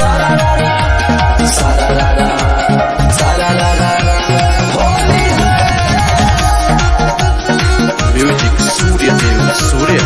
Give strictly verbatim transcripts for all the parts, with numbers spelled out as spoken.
Music सूर्य देव सूर्य।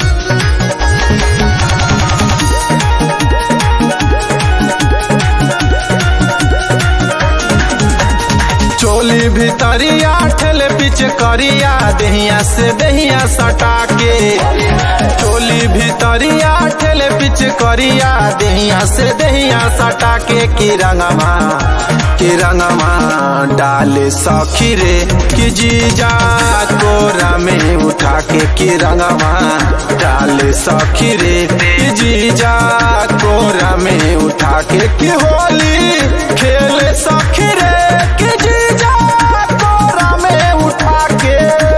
चोली भितरिया ठेले पीछे करिया दहिया से दहिया सटा के, चोली भितरिया ठेले पीछे करिया दहिया से दहिया सटा के की रंगमा की रंगमा डाले सखी रे कि जीजा कोरा में उठा के की रंगमा डाले सखी रे कि जीजा कोरा में उठा के की होली खेले सखी रे कि जीजा कोरा में उठा के।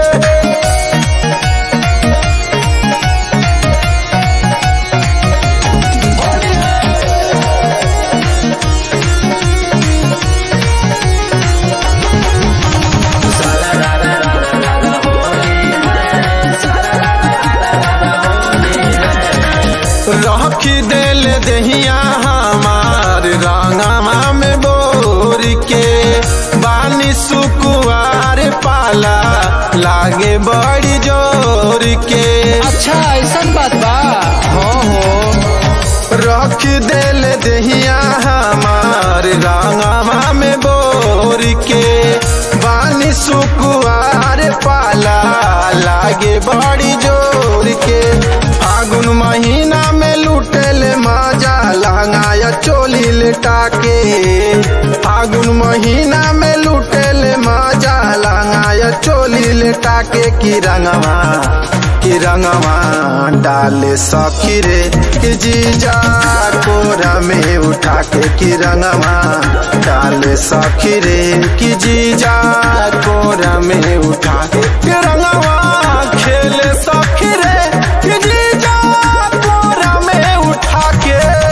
रखी देल दहिया हमार रंगमा में बोर के, बानी सुकुआर पाला लागे बड़ी जोर के। अच्छा ऐसा बात बा। हो हो रख देल दहिया हमार रंगमा में बोर के, बानी सुकुआर पाला लागे बड़ी जोर के। फागुन महीना में लुटेल मजा लहंगाया चोली लेटा के, फागुन महीना में लुटेल मजा लहंगाया चोली लेटा के की रंगवा की रंगवा डाले सखी रे कि जीजा कोरा में उठा के की रंगवा डाले सखी रे कि जीजा कोरा में उठा के की रंगवा खेले सखी रे कि जीजा कोरा में उठा के।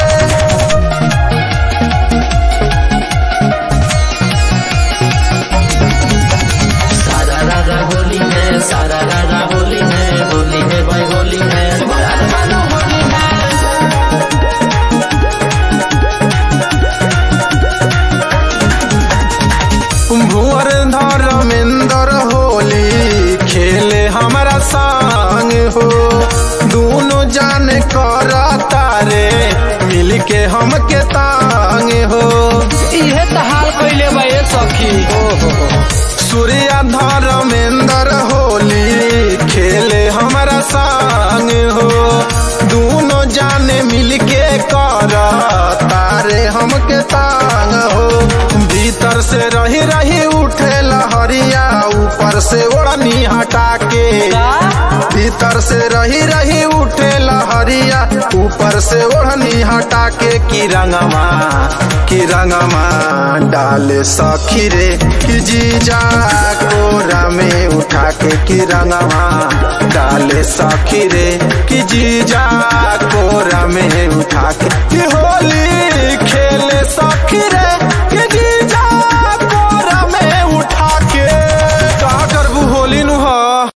सारा रारा होली है, सारा रारा होली है, होली है भाई होली है। भुवर धर्मेंद्र होली खेले हमारा संग हो, दोनों जान कर तारे मिल के हमके तांग हो। इहे तो हाल कैले बा ये सखी। सूर्य धर्मेंद्र होली खेले हमारा संग हो, दोनों जाने मिल के कर तारे हमके तांग हो। भीतर से रही रही उठे लहरिया ऊपर से ओढ़नी हटा के, भीतर से रही रही उठे लहरिया ऊपर से ओढ़नी हटा के की रंगमा की रंगमा डाले सखी रे कि जीजा कोरा में उठा के की रंगमा डाले सखी रे कि जीजा कोरा में